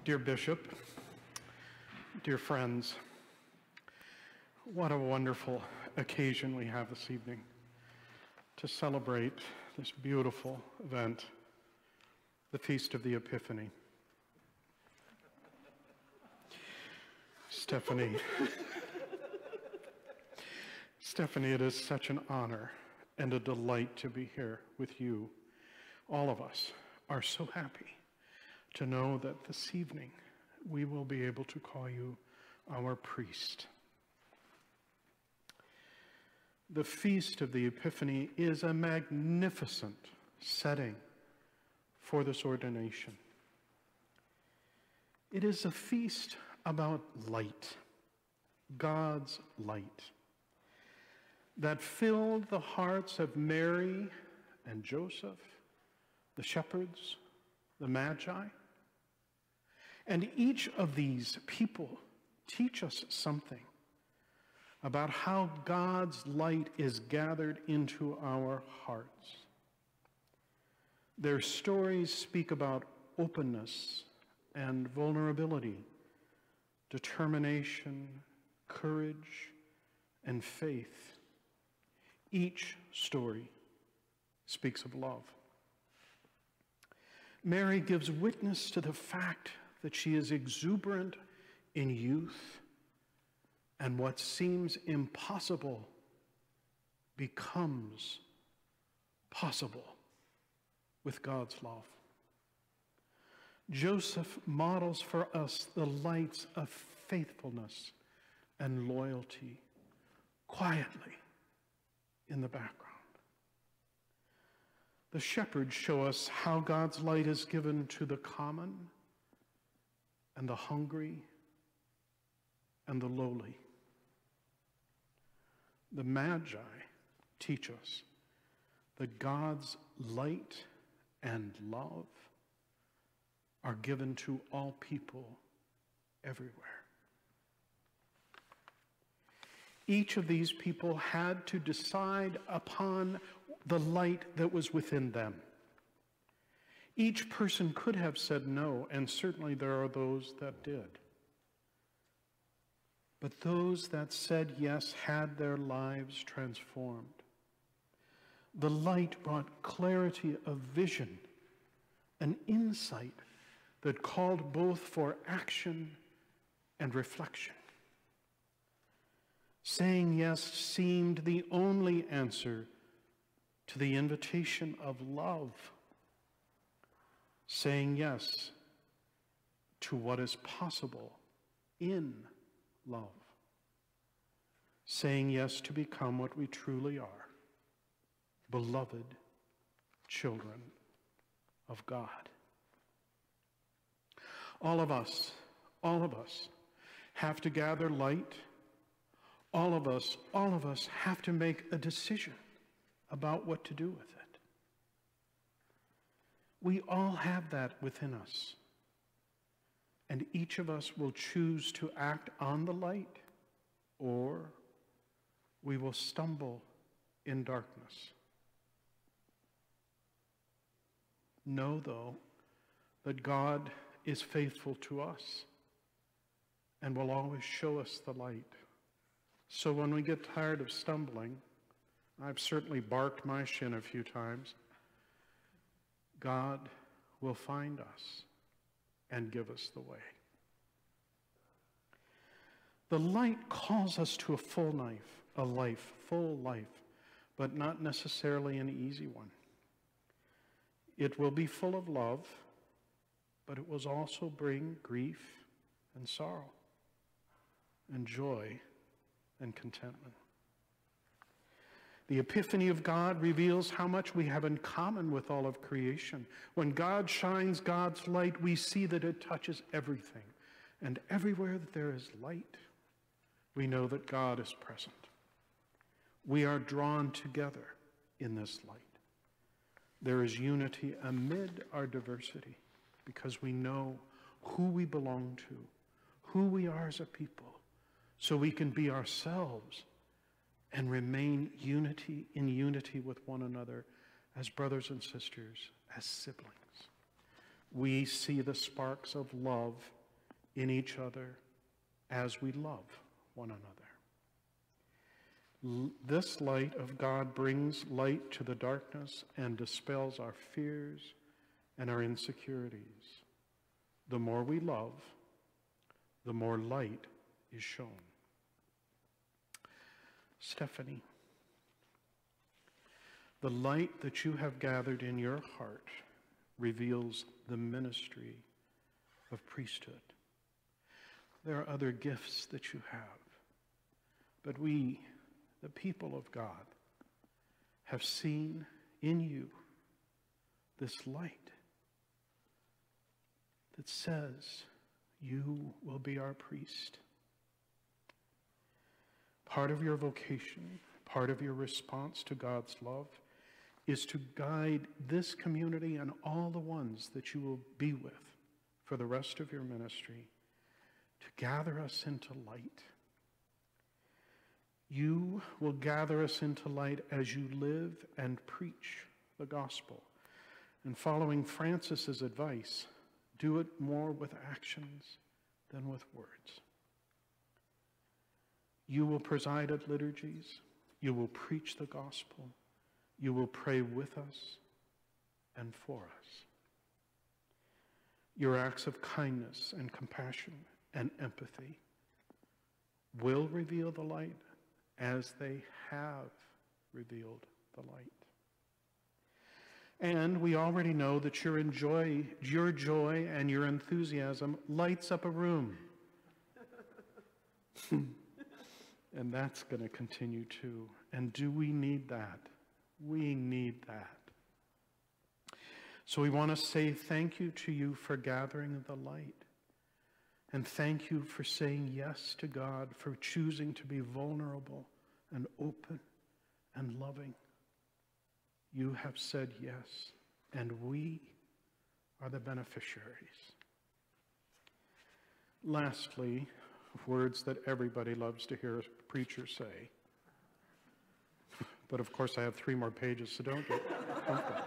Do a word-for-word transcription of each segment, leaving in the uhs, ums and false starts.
Dear Bishop, dear friends, what a wonderful occasion we have this evening to celebrate this beautiful event, the Feast of the Epiphany. Stephanie, Stephanie, it is such an honor and a delight to be here with you. All of us are so happy to know that this evening we will be able to call you our priest. The Feast of the Epiphany is a magnificent setting for this ordination. It is a feast about light, God's light, that filled the hearts of Mary and Joseph, the shepherds, the Magi. And each of these people teach us something about how God's light is gathered into our hearts. Their stories speak about openness and vulnerability, determination, courage, and faith. Each story speaks of love. Mary gives witness to the fact that she is exuberant in youth, and what seems impossible becomes possible with God's love. Joseph models for us the lights of faithfulness and loyalty quietly in the background. The shepherds show us how God's light is given to the common and the hungry and the lowly. The Magi teach us that God's light and love are given to all people everywhere. Each of these people had to decide upon the light that was within them. Each person could have said no, and certainly there are those that did. But those that said yes had their lives transformed. The light brought clarity of vision, an insight that called both for action and reflection. Saying yes seemed the only answer to the invitation of love. Saying yes to what is possible in love. Saying yes to become what we truly are, beloved children of God. All of us, all of us have to gather light. All of us, all of us have to make a decision about what to do with it. We all have that within us. And each of us will choose to act on the light, or we will stumble in darkness. Know, though, that God is faithful to us and will always show us the light. So when we get tired of stumbling, I've certainly barked my shin a few times, God will find us and give us the way. The light calls us to a full life, a life, full life, but not necessarily an easy one. It will be full of love, but it will also bring grief and sorrow and joy and contentment. The Epiphany of God reveals how much we have in common with all of creation. When God shines God's light, we see that it touches everything. And everywhere that there is light, we know that God is present. We are drawn together in this light. There is unity amid our diversity because we know who we belong to, who we are as a people, so we can be ourselves and remain unity in unity with one another as brothers and sisters, as siblings. we see the sparks of love in each other as we love one another. L- this light of God brings light to the darkness and dispels our fears and our insecurities. The more we love, the more light is shown. Stephanie, the light that you have gathered in your heart reveals the ministry of priesthood. There are other gifts that you have, but we, the people of God, have seen in you this light that says, you will be our priest. Part of your vocation, part of your response to God's love is to guide this community and all the ones that you will be with for the rest of your ministry to gather us into light. You will gather us into light as you live and preach the gospel. And following Francis's advice, do it more with actions than with words. You will preside at liturgies. You will preach the gospel. You will pray with us and for us. Your acts of kindness and compassion and empathy will reveal the light as they have revealed the light. And we already know that your enjoy, your joy and your enthusiasm lights up a room. And that's going to continue too. And do we need that? We need that. So we want to say thank you to you for gathering the light. And thank you for saying yes to God, for choosing to be vulnerable and open and loving. You have said yes, and we are the beneficiaries. Lastly, words that everybody loves to hear a preacher say. But of course I have three more pages, so don't get comfortable.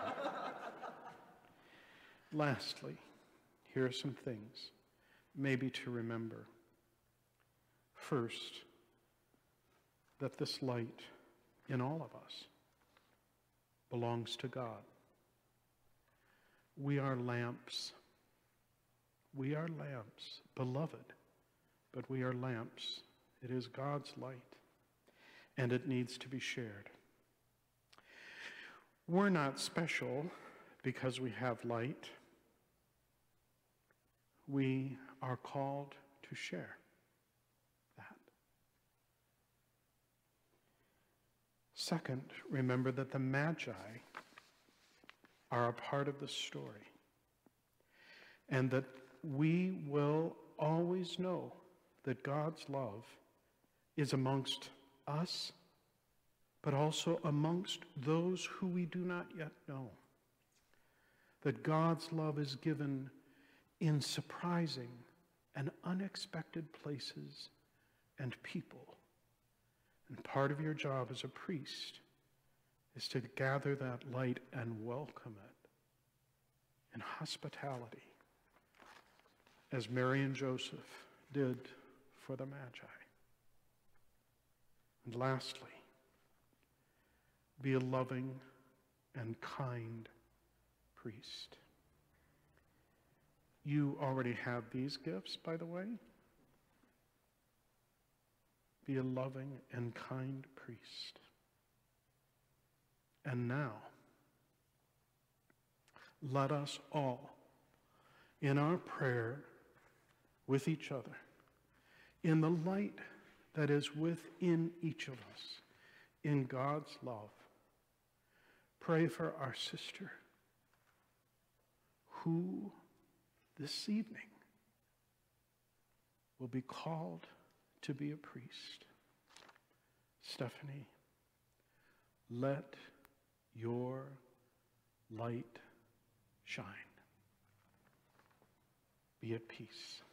Lastly, here are some things maybe to remember. First, that this light in all of us belongs to God. We are lamps. We are lamps, beloved, but we are lamps. It is God's light, and it needs to be shared. We're not special because we have light. We are called to share that. Second, remember that the Magi are a part of the story, and that we will always know that God's love is amongst us, but also amongst those who we do not yet know. That God's love is given in surprising and unexpected places and people. And part of your job as a priest is to gather that light and welcome it in hospitality, as Mary and Joseph did for the Magi. And lastly, be a loving and kind priest. You already have these gifts, by the way. Be a loving and kind priest. And now, let us all, in our prayer with each other, in the light that is within each of us, in God's love, pray for our sister who this evening will be called to be a priest. Stephanie, let your light shine. Be at peace.